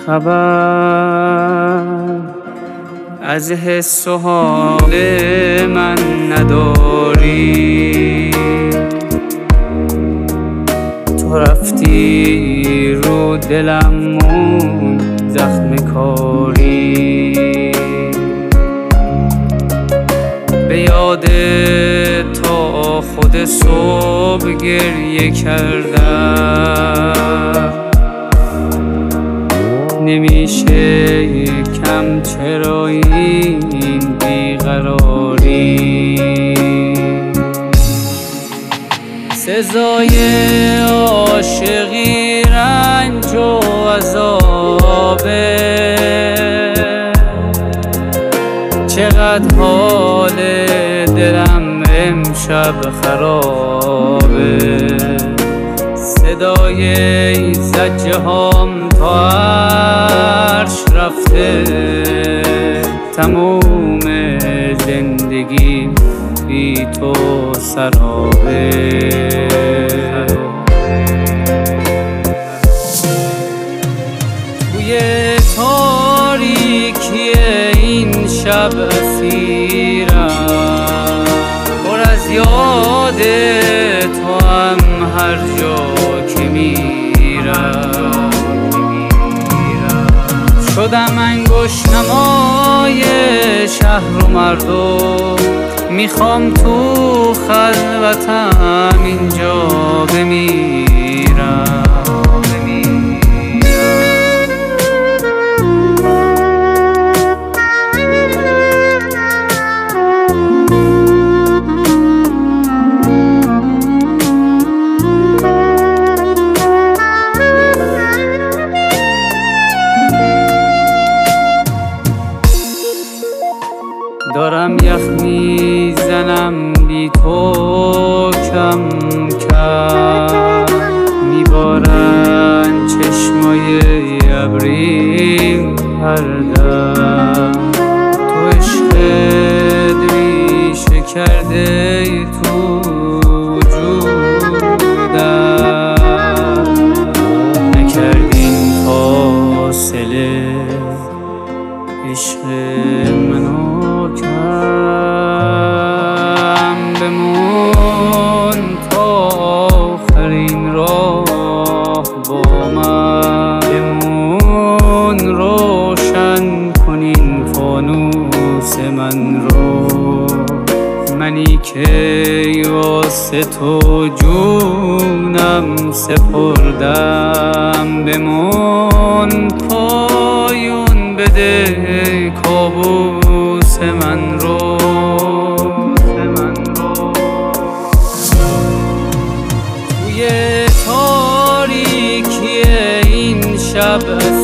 خبر از حس و حال من نداری. تو رفتی رو دلم مون زخم کاری، به یاد تا خود صبح گریه کردم. نمیشه کم چرا این بیقراری، سزای عاشقی رنج و عذابه. چقدر حال دلم امشب خرابه، صدای زجه هام تا عرش رفته. تموم زندگی بی تو سرابه. توی تاریکی این شب اسیرم، پر از یاد تو هم هر جا که میرم. شدم انگشت نمای شهر و مردم، میخوام تو خلوتم اینجا بمیرم. دارم یخ میزنم بی تو کم کم، میبارن چشمای ابریم هر دم. تو عشقت ریشه کرده تو وجودم، نکردین فاصله عشق منو کم. بمون تا آخرین راه با من، بمون روشن کنین فانوس من رو. منی که واسه تو جونم سپردم، بمون پایون بده کابوس من رو. توی تاریکی این شب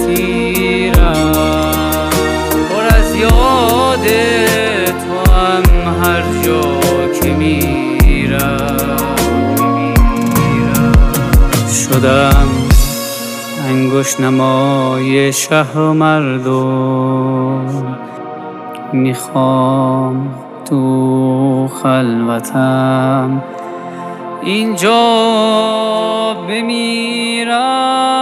اسیرم، پر از یاد تو هم هر جا که میرم. شدم انگشت نمای شهر و مردم، میخوام تو خلوتم اینجا بمیرم.